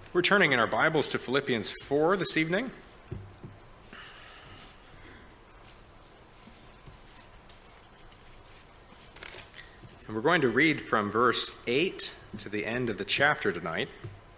We're turning in our Bibles to Philippians 4 this evening. And we're going to read from verse 8 to the end of the chapter tonight.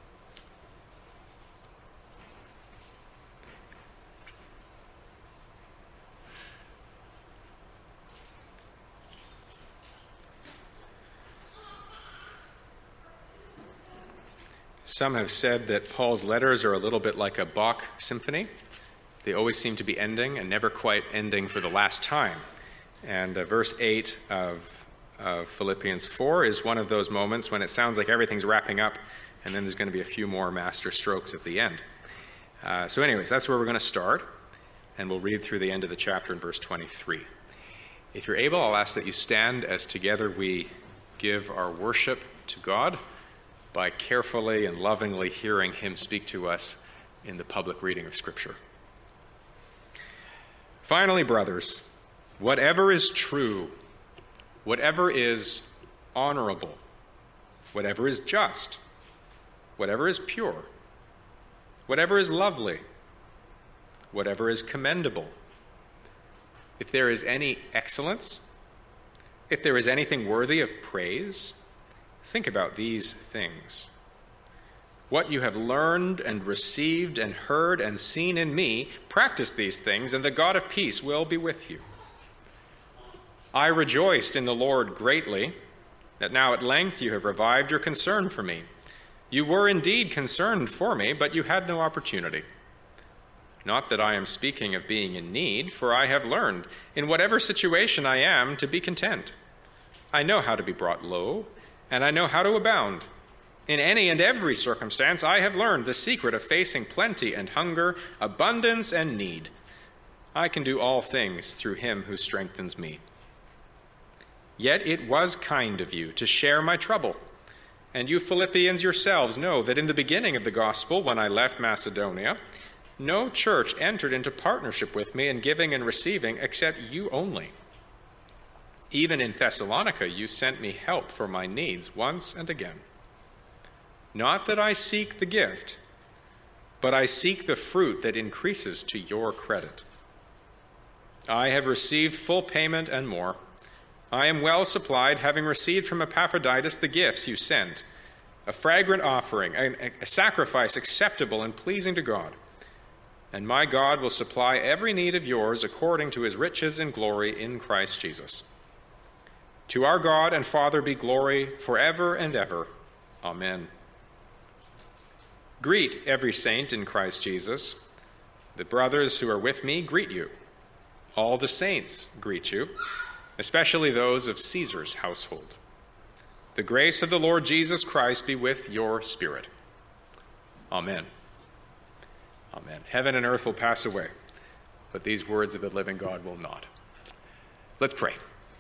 Some have said that Paul's letters are a little bit like a Bach symphony. They always seem to be ending and never quite ending for the last time. And verse 8 of Philippians 4 is one of those moments when it sounds like everything's wrapping up, and then there's going to be a few more master strokes at the end. So anyways, that's where we're going to start, and we'll read through the end of the chapter in verse 23. If you're able, I'll ask that you stand as together we give our worship to God by carefully and lovingly hearing him speak to us in the public reading of Scripture. Finally, brothers, whatever is true, whatever is honorable, whatever is just, whatever is pure, whatever is lovely, whatever is commendable, if there is any excellence, if there is anything worthy of praise, think about these things. What you have learned and received and heard and seen in me, practice these things, and the God of peace will be with you. I rejoiced in the Lord greatly that now at length you have revived your concern for me. You were indeed concerned for me, but you had no opportunity. Not that I am speaking of being in need, for I have learned, in whatever situation I am, to be content. I know how to be brought low, and I know how to abound. In any and every circumstance, I have learned the secret of facing plenty and hunger, abundance and need. I can do all things through him who strengthens me. Yet it was kind of you to share my trouble. And you Philippians yourselves know that in the beginning of the gospel, when I left Macedonia, no church entered into partnership with me in giving and receiving except you only. Even in Thessalonica, you sent me help for my needs once and again. Not that I seek the gift, but I seek the fruit that increases to your credit. I have received full payment and more. I am well supplied, having received from Epaphroditus the gifts you sent, a fragrant offering, a sacrifice acceptable and pleasing to God. And my God will supply every need of yours according to his riches and glory in Christ Jesus. To our God and Father be glory forever and ever. Amen. Greet every saint in Christ Jesus. The brothers who are with me greet you. All the saints greet you, especially those of Caesar's household. The grace of the Lord Jesus Christ be with your spirit. Amen. Amen. Heaven and earth will pass away, but these words of the living God will not. Let's pray.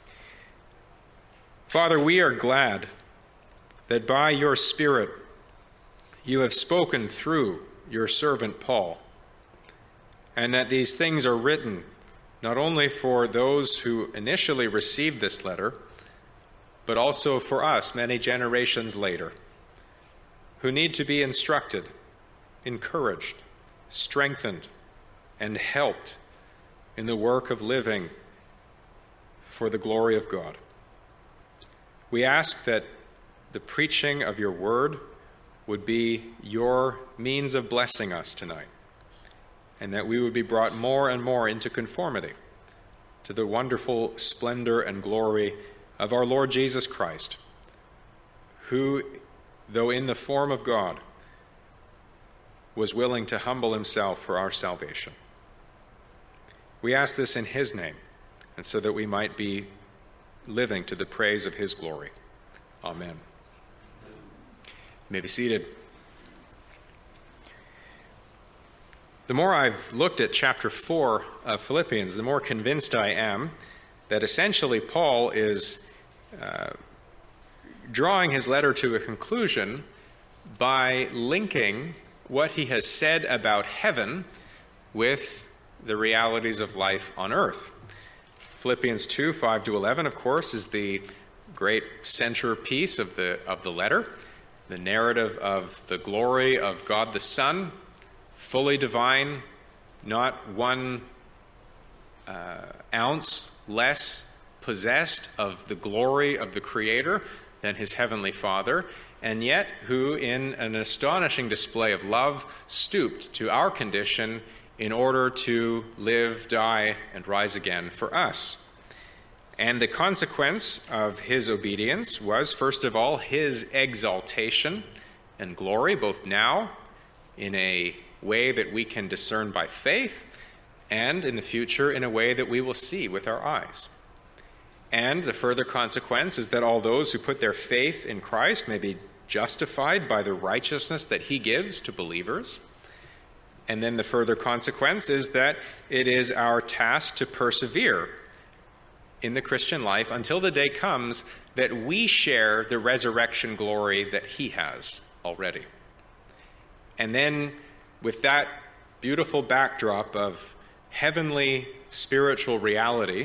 Father, we are glad that by your Spirit you have spoken through your servant Paul, and that these things are written not only for those who initially received this letter, but also for us many generations later, who need to be instructed, encouraged, strengthened, and helped in the work of living for the glory of God. We ask that the preaching of your word would be your means of blessing us tonight, and that we would be brought more and more into conformity to the wonderful splendor and glory of our Lord Jesus Christ, who, though in the form of God, was willing to humble himself for our salvation. We ask this in his name, and so that we might be living to the praise of his glory. Amen. You may be seated. The more I've looked at chapter 4 of Philippians, the more convinced I am that essentially Paul is drawing his letter to a conclusion by linking what he has said about heaven with the realities of life on earth. Philippians 2, 5 to 11, of course, is the great centerpiece of the letter. the narrative of the glory of God the Son, fully divine, not one ounce less possessed of the glory of the Creator than his heavenly Father, and yet who, in an astonishing display of love, stooped to our condition in order to live, die, and rise again for us. And the consequence of his obedience was, first of all, his exaltation and glory, both now in a way that we can discern by faith, and in the future in a way that we will see with our eyes. And the further consequence is that all those who put their faith in Christ may be justified by the righteousness that he gives to believers. And then the further consequence is that it is our task to persevere in the Christian life until the day comes that we share the resurrection glory that he has already. And then with that beautiful backdrop of heavenly spiritual reality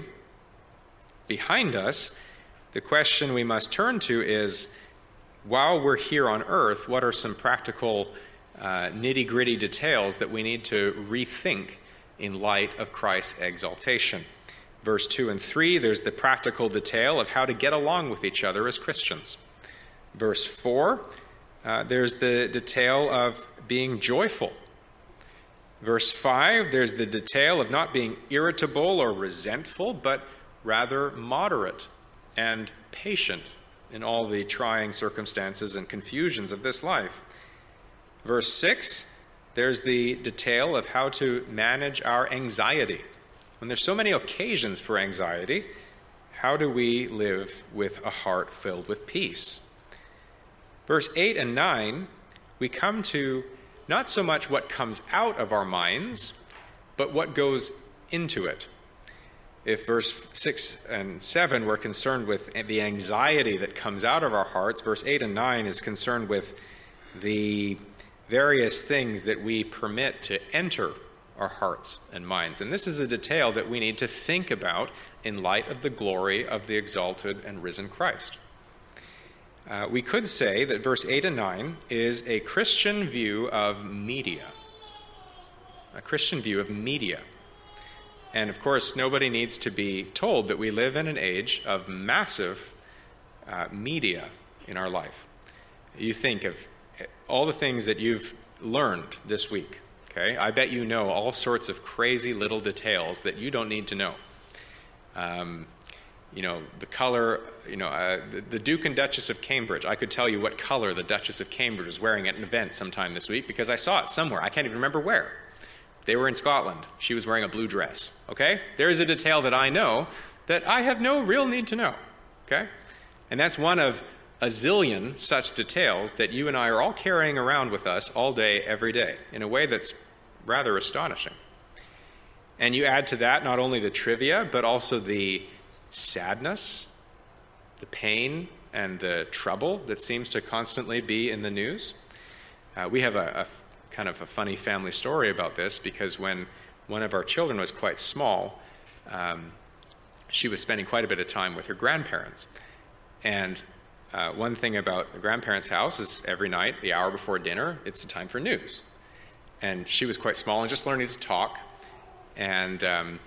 behind us, the question we must turn to is, while we're here on earth, what are some practical nitty-gritty details that we need to rethink in light of Christ's exaltation? Verse 2 and 3, there's the practical detail of how to get along with each other as Christians. Verse 4, there's the detail of being joyful. Verse 5, there's the detail of not being irritable or resentful, but rather moderate and patient in all the trying circumstances and confusions of this life. Verse 6, there's the detail of how to manage our anxiety. When there's so many occasions for anxiety, how do we live with a heart filled with peace? Verse 8 and 9, we come to not so much what comes out of our minds, but what goes into it. If verse 6 and 7 were concerned with the anxiety that comes out of our hearts, verse 8 and 9 is concerned with the various things that we permit to enter our hearts and minds. And this is a detail that we need to think about in light of the glory of the exalted and risen Christ. We could say that verse 8 and 9 is a Christian view of media. A Christian view of media. And of course, nobody needs to be told that we live in an age of massive media in our life. You think of all the things that you've learned this week, okay? I bet you know all sorts of crazy little details that you don't need to know. The color, the Duke and Duchess of Cambridge. I could tell you what color the Duchess of Cambridge was wearing at an event sometime this week because I saw it somewhere. I can't even remember where. They were in Scotland. She was wearing a blue dress, okay? There's a detail that I know that I have no real need to know, okay? And that's one of a zillion such details that you and I are all carrying around with us all day, every day, in a way that's rather astonishing. And you add to that not only the trivia, but also the sadness, the pain, and the trouble that seems to constantly be in the news. We have a kind of a funny family story about this because when one of our children was quite small, she was spending quite a bit of time with her grandparents. And one thing about the grandparents' house is every night, the hour before dinner, it's the time for news. And she was quite small and just learning to talk. And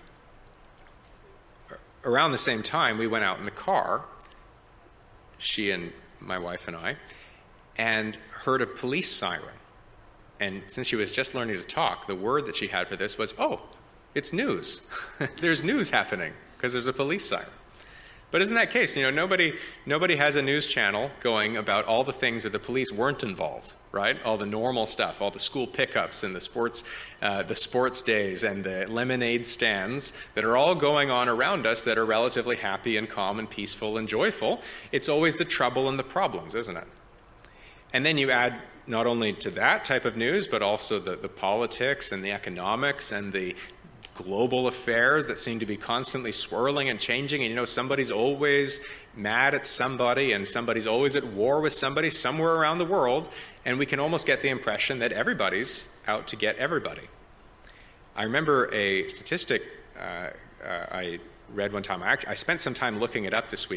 around the same time, we went out in the car, she and my wife and I, and heard a police siren. And since she was just learning to talk, the word that she had for this was, oh, it's news. There's news happening because there's a police siren. But isn't that case? Nobody has a news channel going about all the things where the police weren't involved, right? All the normal stuff, all the school pickups and the sports days and the lemonade stands that are all going on around us that are relatively happy and calm and peaceful and joyful. It's always the trouble and the problems, isn't it? And then you add not only to that type of news, but also the politics and the economics and the global affairs that seem to be constantly swirling and changing. And somebody's always mad at somebody and somebody's always at war with somebody somewhere around the world. And we can almost get the impression that everybody's out to get everybody. I remember a statistic I read one time. I spent some time looking it up this week.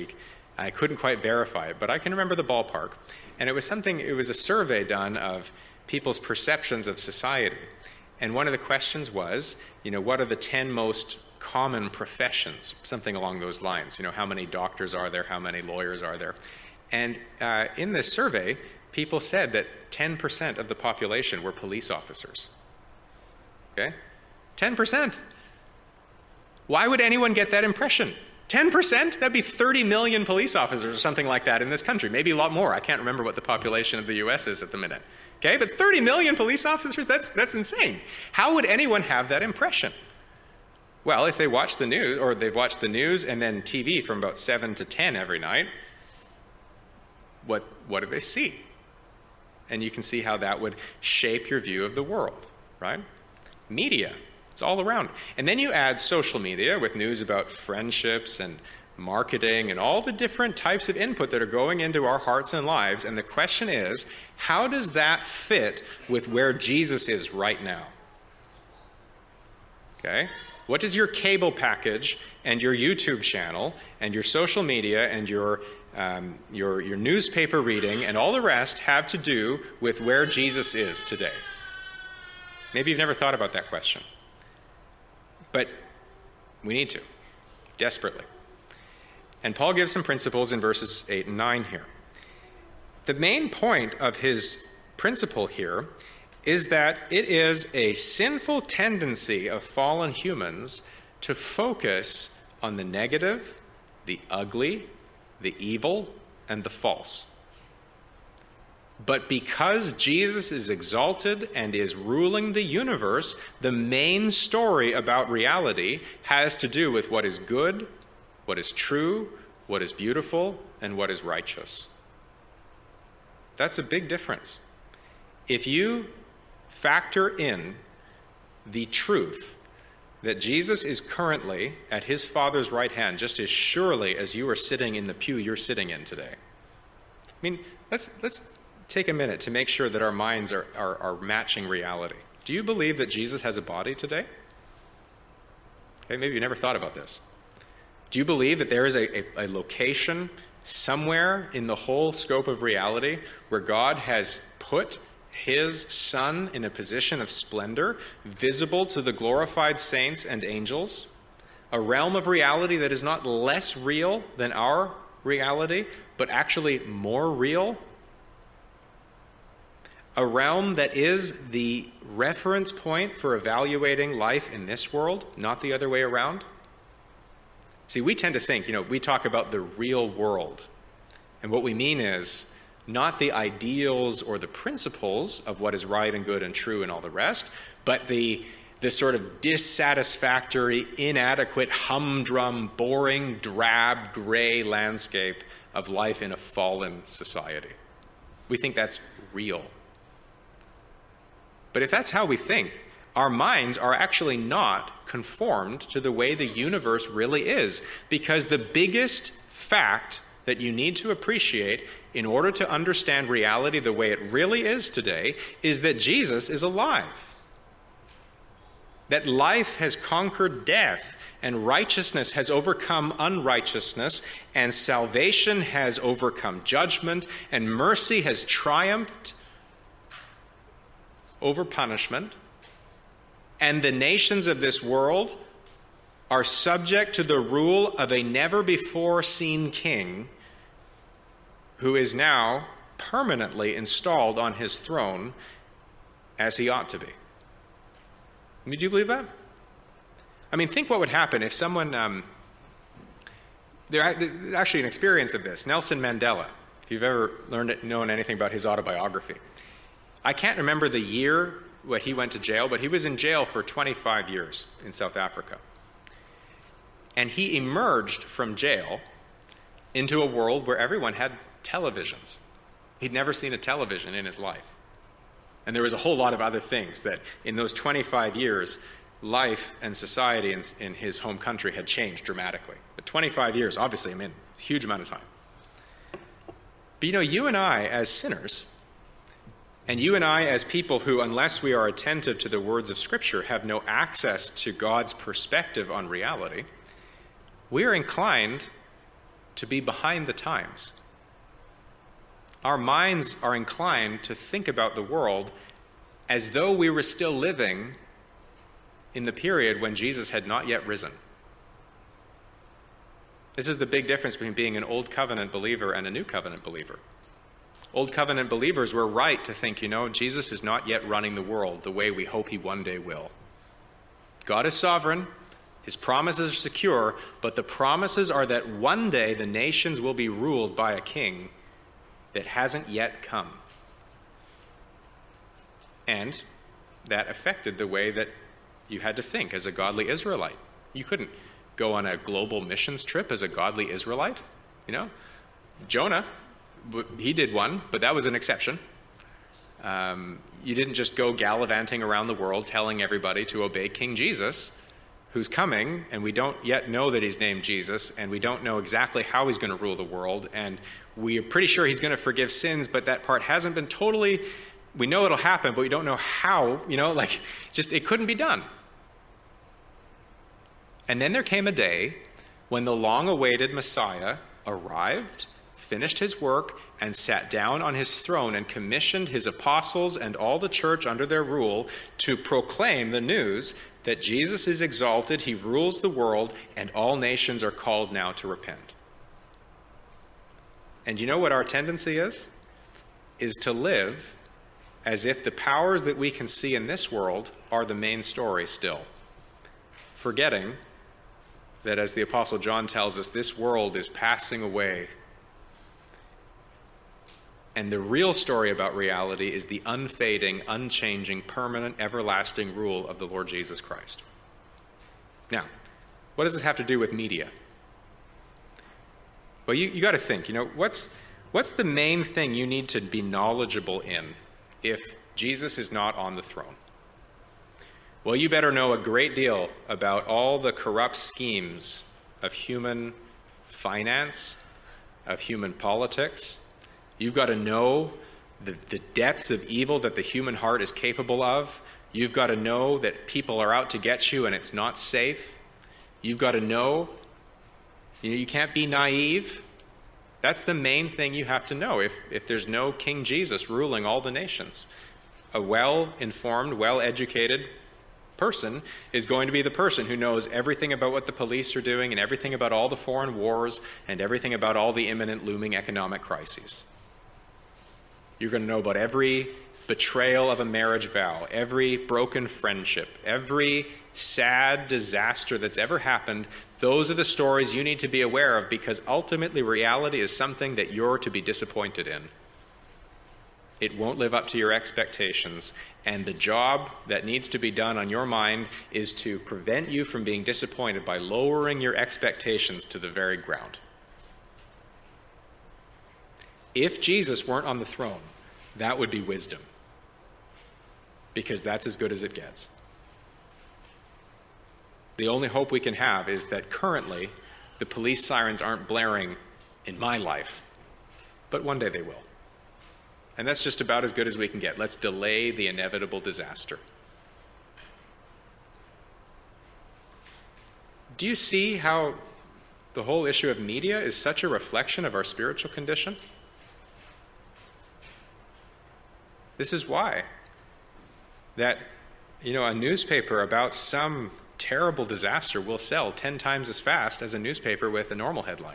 I couldn't quite verify it, but I can remember the ballpark. And it was a survey done of people's perceptions of society. And one of the questions was, what are the 10 most common professions? Something along those lines. How many doctors are there? How many lawyers are there? And in this survey, people said that 10% of the population were police officers. Okay? 10%. Why would anyone get that impression? 10%? That'd be 30 million police officers or something like that in this country. Maybe a lot more. I can't remember what the population of the U.S. is at the minute. Okay? But 30 million police officers, that's insane. How would anyone have that impression? Well, if they watch the news, or they've watched the news and then TV from about 7 to 10 every night, what do they see? And you can see how that would shape your view of the world, right? Media, it's all around. And then you add social media with news about friendships and marketing and all the different types of input that are going into our hearts and lives. And the question is, how does that fit with where Jesus is right now? Okay? What does your cable package and your YouTube channel and your social media and your newspaper reading and all the rest have to do with where Jesus is today? Maybe you've never thought about that question. But we need to, desperately. And Paul gives some principles in verses 8 and 9 here. The main point of his principle here is that it is a sinful tendency of fallen humans to focus on the negative, the ugly, the evil, and the false. But because Jesus is exalted and is ruling the universe, the main story about reality has to do with what is good, what is true, what is beautiful, and what is righteous. That's a big difference. If you factor in the truth that Jesus is currently at his Father's right hand, just as surely as you are sitting in the pew you're sitting in today. I mean, let's take a minute to make sure that our minds are matching reality. Do you believe that Jesus has a body today? Okay, maybe you never thought about this. Do you believe that there is a location somewhere in the whole scope of reality where God has put his Son in a position of splendor, visible to the glorified saints and angels? A realm of reality that is not less real than our reality, but actually more real? A realm that is the reference point for evaluating life in this world, not the other way around? See, we tend to think, we talk about the real world. And what we mean is not the ideals or the principles of what is right and good and true and all the rest, but the sort of dissatisfactory, inadequate, humdrum, boring, drab, gray landscape of life in a fallen society. We think that's real. But if that's how we think, our minds are actually not conformed to the way the universe really is, because the biggest fact that you need to appreciate in order to understand reality the way it really is today is that Jesus is alive. That life has conquered death, and righteousness has overcome unrighteousness, and salvation has overcome judgment, and mercy has triumphed over punishment. And the nations of this world are subject to the rule of a never-before-seen king who is now permanently installed on his throne as he ought to be. Do you believe that? I mean, think what would happen if someone... There's actually an experience of this. Nelson Mandela, if you've ever known anything about his autobiography. I can't remember the year when he went to jail, but he was in jail for 25 years in South Africa. And he emerged from jail into a world where everyone had televisions. He'd never seen a television in his life. And there was a whole lot of other things that in those 25 years, life and society in his home country had changed dramatically. But 25 years, obviously, it's a huge amount of time. But you and I as sinners, and you and I as people who, unless we are attentive to the words of Scripture, have no access to God's perspective on reality, we are inclined to be behind the times. Our minds are inclined to think about the world as though we were still living in the period when Jesus had not yet risen. This is the big difference between being an Old Covenant believer and a New Covenant believer. Old Covenant believers were right to think, Jesus is not yet running the world the way we hope he one day will. God is sovereign, his promises are secure, but the promises are that one day the nations will be ruled by a king that hasn't yet come. And that affected the way that you had to think as a godly Israelite. You couldn't go on a global missions trip as a godly Israelite. Jonah, he did one, but that was an exception. You didn't just go gallivanting around the world telling everybody to obey King Jesus, who's coming, and we don't yet know that he's named Jesus, and we don't know exactly how he's going to rule the world, and we are pretty sure he's going to forgive sins, but that part hasn't been totally, we know it'll happen, but we don't know how, it couldn't be done. And then there came a day when the long-awaited Messiah arrived, finished his work, and sat down on his throne and commissioned his apostles and all the church under their rule to proclaim the news that Jesus is exalted, he rules the world, and all nations are called now to repent. And you know what our tendency is? Is to live as if the powers that we can see in this world are the main story still, forgetting that, as the Apostle John tells us, this world is passing away. And the real story about reality is the unfading, unchanging, permanent, everlasting rule of the Lord Jesus Christ. Now, what does this have to do with media? Well, you got to think, what's the main thing you need to be knowledgeable in if Jesus is not on the throne? Well, you better know a great deal about all the corrupt schemes of human finance, of human politics. You've got to know the depths of evil that the human heart is capable of. You've got to know that people are out to get you and it's not safe. You've got to know, you can't be naive. That's the main thing you have to know if there's no King Jesus ruling all the nations. A well-informed, well-educated person is going to be the person who knows everything about what the police are doing and everything about all the foreign wars and everything about all the imminent looming economic crises. You're going to know about every betrayal of a marriage vow, every broken friendship, every sad disaster that's ever happened. Those are the stories you need to be aware of, because ultimately reality is something that you're to be disappointed in. It won't live up to your expectations, and the job that needs to be done on your mind is to prevent you from being disappointed by lowering your expectations to the very ground. If Jesus weren't on the throne, that would be wisdom, because that's as good as it gets. The only hope we can have is that currently the police sirens aren't blaring in my life, but one day they will. And that's just about as good as we can get. Let's delay the inevitable disaster. Do you see how the whole issue of media is such a reflection of our spiritual condition? This is why that, a newspaper about some terrible disaster will sell 10 times as fast as a newspaper with a normal headline.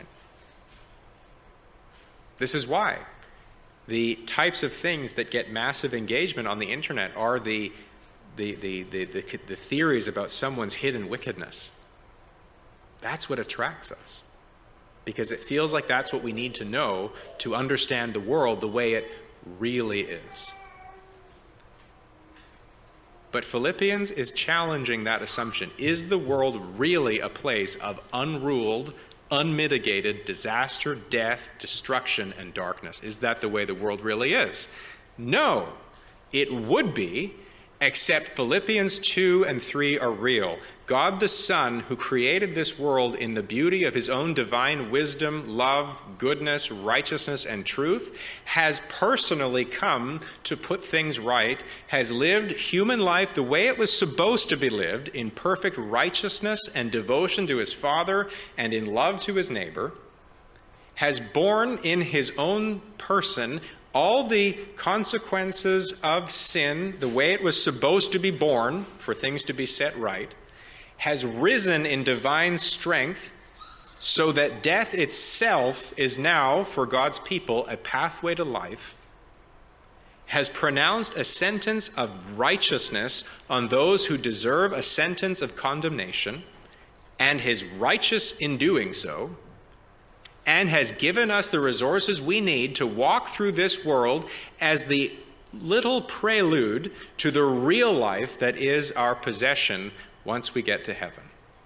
This is why the types of things that get massive engagement on the internet are the theories about someone's hidden wickedness. That's what attracts us, because it feels like that's what we need to know to understand the world the way it really is. But Philippians is challenging that assumption. Is the world really a place of unruled, unmitigated disaster, death, destruction, and darkness? Is that the way the world really is? No, it would be, except Philippians 2 and 3 are real. God the Son, who created this world in the beauty of his own divine wisdom, love, goodness, righteousness, and truth, has personally come to put things right, has lived human life the way it was supposed to be lived, in perfect righteousness and devotion to his Father and in love to his neighbor, has borne in his own person all the consequences of sin, the way it was supposed to be born for things to be set right, has risen in divine strength so that death itself is now, for God's people, a pathway to life, has pronounced a sentence of righteousness on those who deserve a sentence of condemnation, and is righteous in doing so, and has given us the resources we need to walk through this world as the little prelude to the real life that is our possession once we get to heaven.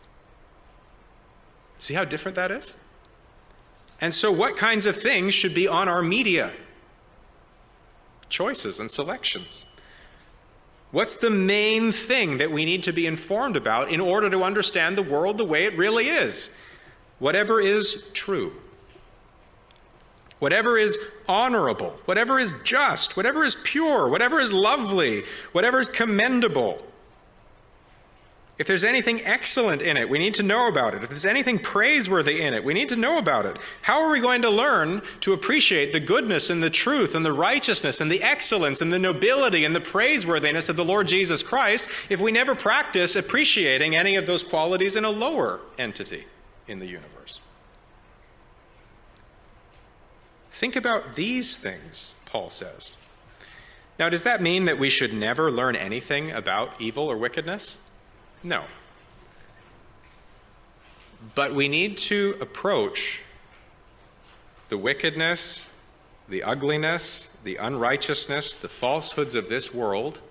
See how different that is? And so what kinds of things should be on our media choices and selections? What's the main thing that we need to be informed about in order to understand the world the way it really is? Whatever is true, whatever is honorable, whatever is just, whatever is pure, whatever is lovely, whatever is commendable. If there's anything excellent in it, we need to know about it. If there's anything praiseworthy in it, we need to know about it. How are we going to learn to appreciate the goodness and the truth and the righteousness and the excellence and the nobility and the praiseworthiness of the Lord Jesus Christ if we never practice appreciating any of those qualities in a lower entity in the universe? Think about these things, Paul says. Now, does that mean that we should never learn anything about evil or wickedness? No. But we need to approach the wickedness, the ugliness, the unrighteousness, the falsehoods of this world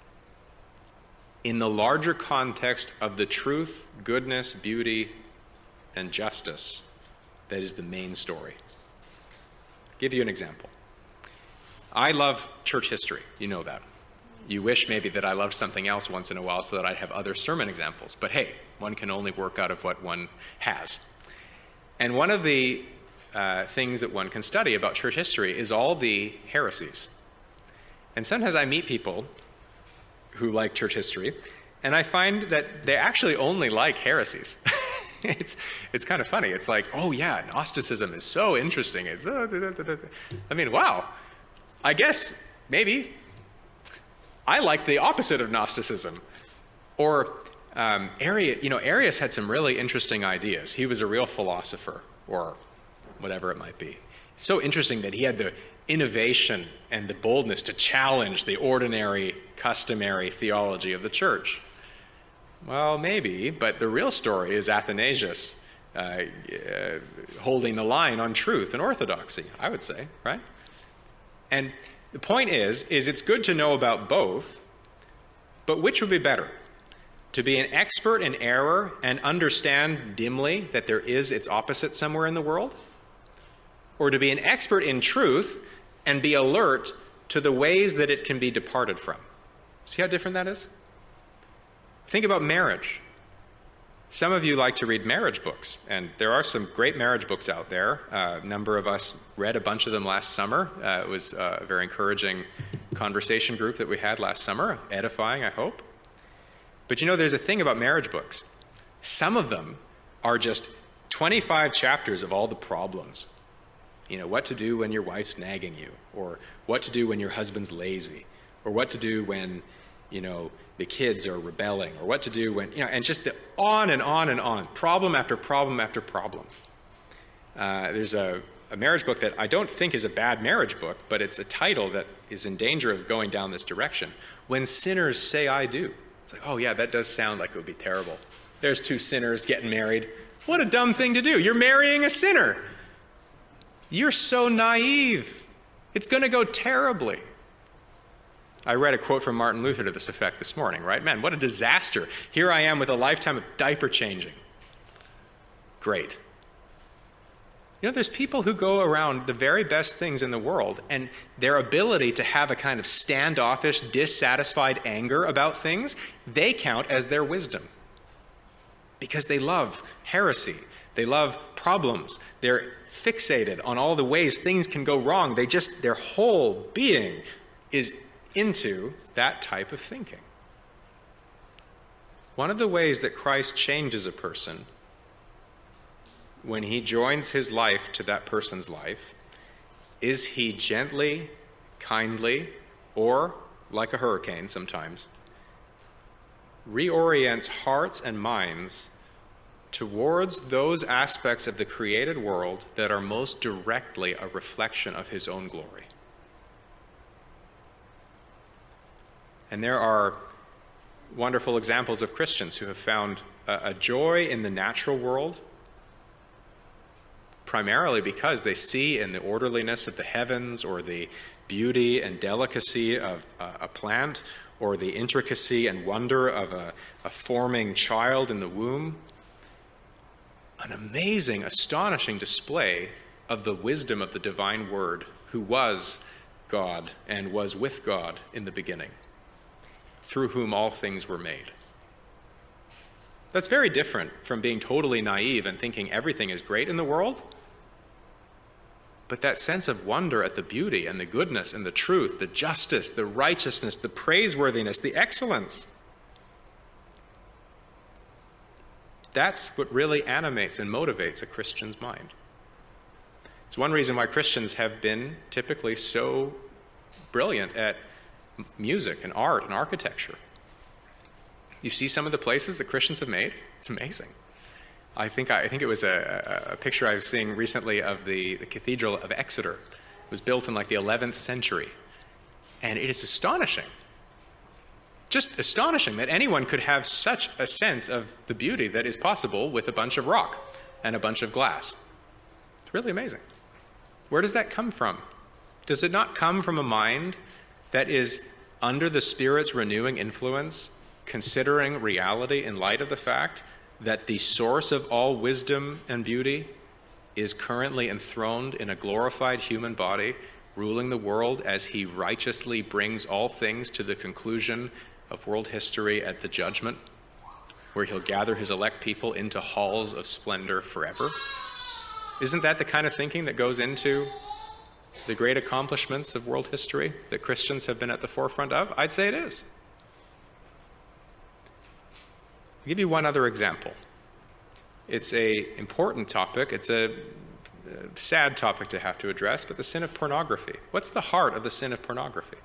in the larger context of the truth, goodness, beauty, and justice that is the main story. I'll give you an example. I love church history. You know that. You wish maybe that I loved something else once in a while so that I'd have other sermon examples. But hey, one can only work out of what one has. And one of the things that one can study about church history is all the heresies. And sometimes I meet people who like church history, and I find that they actually only like heresies. It's kind of funny. It's like, oh yeah, Gnosticism is so interesting. I mean, wow. I guess maybe I like the opposite of Gnosticism. Or Arius had some really interesting ideas. He was a real philosopher, or whatever it might be. So interesting that he had the innovation and the boldness to challenge the ordinary, customary theology of the church. Well, maybe, but the real story is Athanasius holding the line on truth and orthodoxy, I would say, right? And the point is it's good to know about both, but which would be better? To be an expert in error and understand dimly that there is its opposite somewhere in the world? Or to be an expert in truth and be alert to the ways that it can be departed from? See how different that is? Think about marriage. Some of you like to read marriage books, and there are some great marriage books out there. A number of us read a bunch of them last summer. It was a very encouraging conversation group that we had last summer, edifying, I hope. But there's a thing about marriage books. Some of them are just 25 chapters of all the problems. What to do when your wife's nagging you, or what to do when your husband's lazy, or what to do when, the kids are rebelling, or what to do when, and just the on and on and on, problem after problem after problem. There's a marriage book that I don't think is a bad marriage book, but it's a title that is in danger of going down this direction. When Sinners Say I Do. It's like, oh yeah, that does sound like it would be terrible. There's two sinners getting married. What a dumb thing to do. You're marrying a sinner. You're so naive. It's going to go terribly. I read a quote from Martin Luther to this effect this morning, right? Man, what a disaster. Here I am with a lifetime of diaper changing. Great. There's people who go around the very best things in the world, and their ability to have a kind of standoffish, dissatisfied anger about things, they count as their wisdom. Because they love heresy. They love problems. They're fixated on all the ways things can go wrong. Their whole being is into that type of thinking. One of the ways that Christ changes a person when he joins his life to that person's life, is he gently, kindly, or, like a hurricane sometimes, reorients hearts and minds towards those aspects of the created world that are most directly a reflection of his own glory. And there are wonderful examples of Christians who have found a joy in the natural world, primarily because they see in the orderliness of the heavens, or the beauty and delicacy of a plant, or the intricacy and wonder of a forming child in the womb, an amazing, astonishing display of the wisdom of the divine Word, who was God and was with God in the beginning, through whom all things were made. That's very different from being totally naive and thinking everything is great in the world. But that sense of wonder at the beauty and the goodness and the truth, the justice, the righteousness, the praiseworthiness, the excellence, that's what really animates and motivates a Christian's mind. It's one reason why Christians have been typically so brilliant at music and art and architecture. You see some of the places that Christians have made, it's amazing. I think it was a picture I was seeing recently of the Cathedral of Exeter. It was built in like the 11th century. And it is astonishing. Just astonishing that anyone could have such a sense of the beauty that is possible with a bunch of rock and a bunch of glass. It's really amazing. Where does that come from? Does it not come from a mind that is under the Spirit's renewing influence, considering reality in light of the fact that the source of all wisdom and beauty is currently enthroned in a glorified human body, ruling the world as he righteously brings all things to the conclusion of world history at the judgment, where he'll gather his elect people into halls of splendor forever? Isn't that the kind of thinking that goes into the great accomplishments of world history that Christians have been at the forefront of? I'd say it is. I'll give you one other example. It's an important topic. It's a sad topic to have to address, but the sin of pornography. What's the heart of the sin of pornography?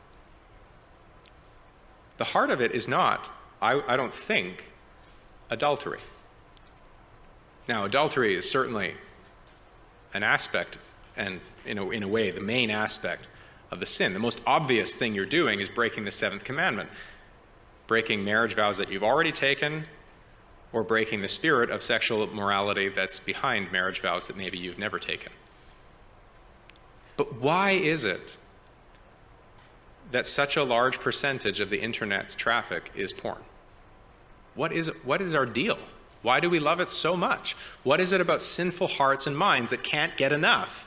The heart of it is not, I don't think, adultery. Now, adultery is certainly an aspect, and in a way, the main aspect of the sin. The most obvious thing you're doing is breaking the seventh commandment, breaking marriage vows that you've already taken, or breaking the spirit of sexual morality that's behind marriage vows that maybe you've never taken. But why is it that such a large percentage of the internet's traffic is porn? What is our deal? Why do we love it so much? What is it about sinful hearts and minds that can't get enough?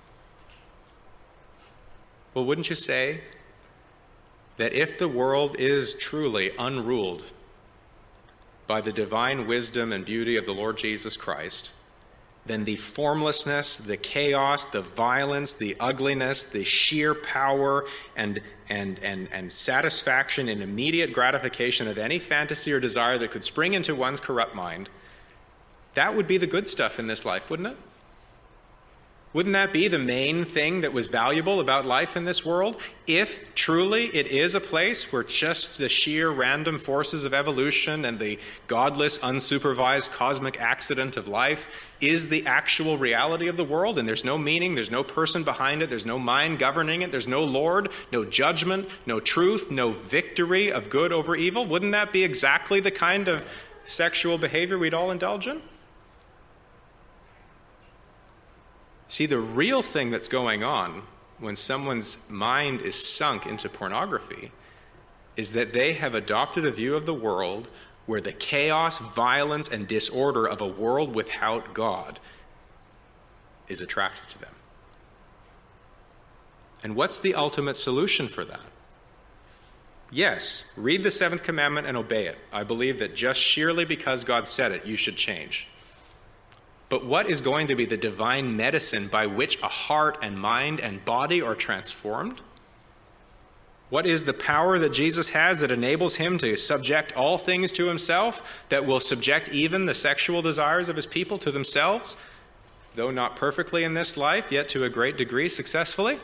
Well, wouldn't you say that if the world is truly unruled by the divine wisdom and beauty of the Lord Jesus Christ, then the formlessness, the chaos, the violence, the ugliness, the sheer power and satisfaction and immediate gratification of any fantasy or desire that could spring into one's corrupt mind, that would be the good stuff in this life, wouldn't it? Wouldn't that be the main thing that was valuable about life in this world? If truly it is a place where just the sheer random forces of evolution and the godless, unsupervised cosmic accident of life is the actual reality of the world, and there's no meaning, there's no person behind it, there's no mind governing it, there's no Lord, no judgment, no truth, no victory of good over evil, wouldn't that be exactly the kind of sexual behavior we'd all indulge in? See, the real thing that's going on when someone's mind is sunk into pornography is that they have adopted a view of the world where the chaos, violence, and disorder of a world without God is attractive to them. And what's the ultimate solution for that? Yes, read the seventh commandment and obey it. I believe that just sheerly because God said it, you should change. But what is going to be the divine medicine by which a heart and mind and body are transformed? What is the power that Jesus has that enables him to subject all things to himself, that will subject even the sexual desires of his people to themselves? though not perfectly in this life, yet to a great degree successfully?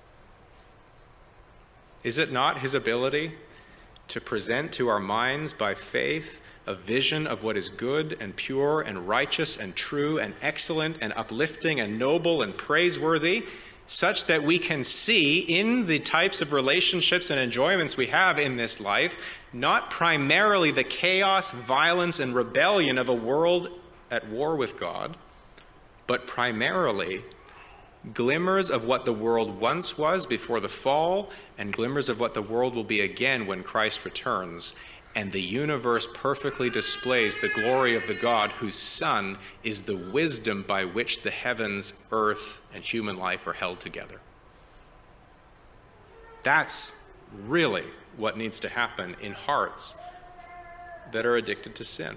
Is it not his ability to present to our minds by faith a vision of what is good and pure and righteous and true and excellent and uplifting and noble and praiseworthy, such that we can see in the types of relationships and enjoyments we have in this life, not primarily the chaos, violence, and rebellion of a world at war with God, but primarily glimmers of what the world once was before the fall and glimmers of what the world will be again when Christ returns. And the universe perfectly displays the glory of the God whose Son is the wisdom by which the heavens, earth, and human life are held together. That's really what needs to happen in hearts that are addicted to sin.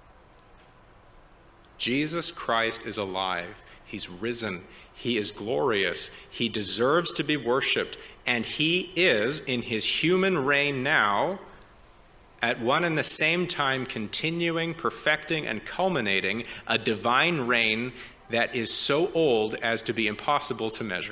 Jesus Christ is alive. He's risen. He is glorious. He deserves to be worshipped. And he is, in his human reign now, at one and the same time continuing, perfecting, and culminating a divine reign that is so old as to be impossible to measure.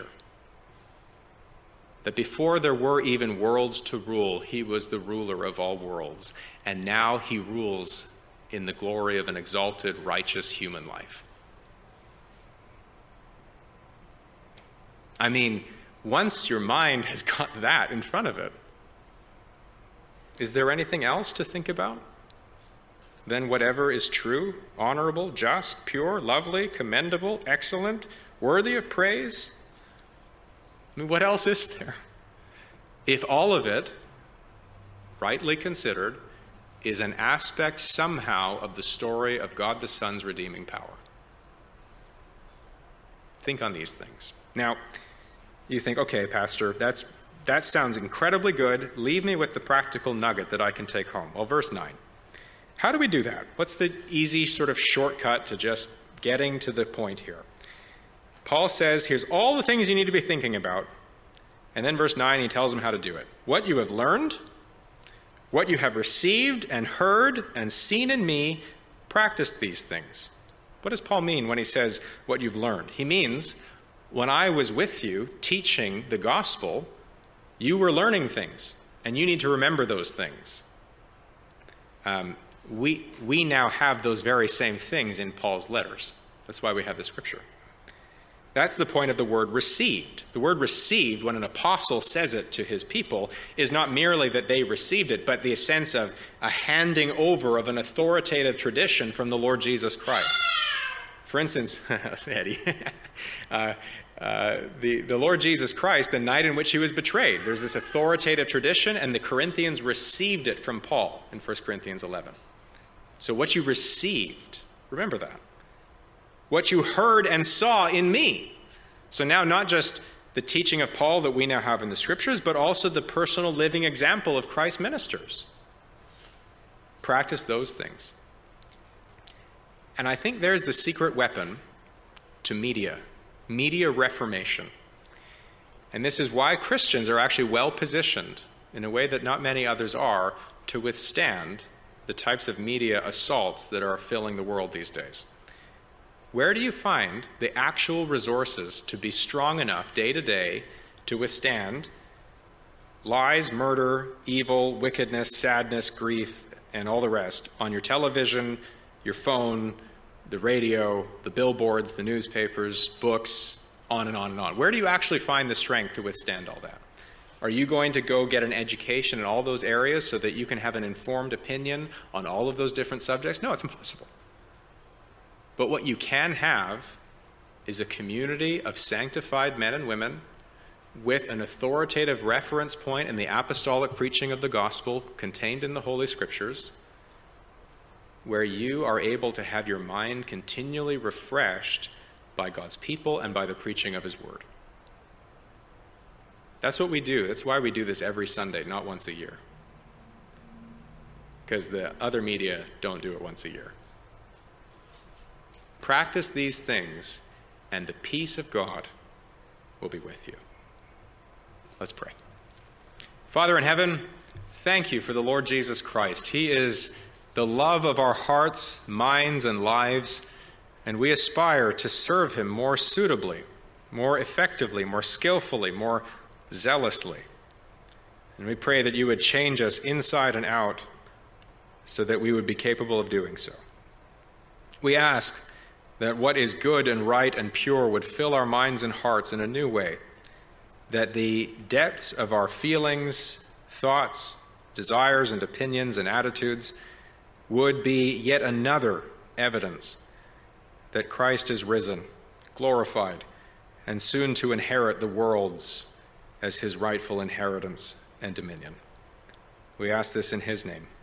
That before there were even worlds to rule, he was the ruler of all worlds. And now he rules in the glory of an exalted, righteous human life. I mean, once your mind has got that in front of it, is there anything else to think about? Then whatever is true, honorable, just, pure, lovely, commendable, excellent, worthy of praise. I mean, what else is there? If all of it, rightly considered, is an aspect somehow of the story of God the Son's redeeming power. Think on these things. Now, you think, okay, Pastor, that sounds incredibly good. Leave me with the practical nugget that I can take home. Well, verse 9. How do we do that? What's the easy sort of shortcut to just getting to the point here? Paul says, here's all the things you need to be thinking about. And then verse 9, he tells them how to do it. What you have learned, what you have received and heard and seen in me, practice these things. What does Paul mean when he says what you've learned? He means when I was with you teaching the gospel, you were learning things, and you need to remember those things. We now have those very same things in Paul's letters. That's why we have the scripture. That's the point of the word received. The word received, when an apostle says it to his people, is not merely that they received it, but the sense of a handing over of an authoritative tradition from the Lord Jesus Christ. For instance, Eddie, the Lord Jesus Christ, the night in which he was betrayed, there's this authoritative tradition, and the Corinthians received it from Paul in 1 Corinthians 11. So what you received, remember that. What you heard and saw in me. So now not just the teaching of Paul that we now have in the scriptures, but also the personal living example of Christ's ministers. Practice those things. And I think there's the secret weapon to media reformation. And this is why Christians are actually well positioned, in a way that not many others are, to withstand the types of media assaults that are filling the world these days. Where do you find the actual resources to be strong enough day to day to withstand lies, murder, evil, wickedness, sadness, grief, and all the rest on your television, your phone, the radio, the billboards, the newspapers, books, on and on and on? Where do you actually find the strength to withstand all that? Are you going to go get an education in all those areas so that you can have an informed opinion on all of those different subjects? No, it's impossible. But what you can have is a community of sanctified men and women with an authoritative reference point in the apostolic preaching of the gospel contained in the Holy Scriptures, where you are able to have your mind continually refreshed by God's people and by the preaching of his word. That's what we do. That's why we do this every Sunday, not once a year. Because the other media don't do it once a year. Practice these things, and the peace of God will be with you. Let's pray. Father in heaven, thank you for the Lord Jesus Christ. He is the love of our hearts, minds, and lives. and we aspire to serve him more suitably, more effectively, more skillfully, more zealously. And we pray that you would change us inside and out so that we would be capable of doing so. We ask that what is good and right and pure would fill our minds and hearts in a new way, that the depths of our feelings, thoughts, desires, and opinions and attitudes would be yet another evidence that Christ is risen, glorified, and soon to inherit the worlds as his rightful inheritance and dominion. We ask this in his name.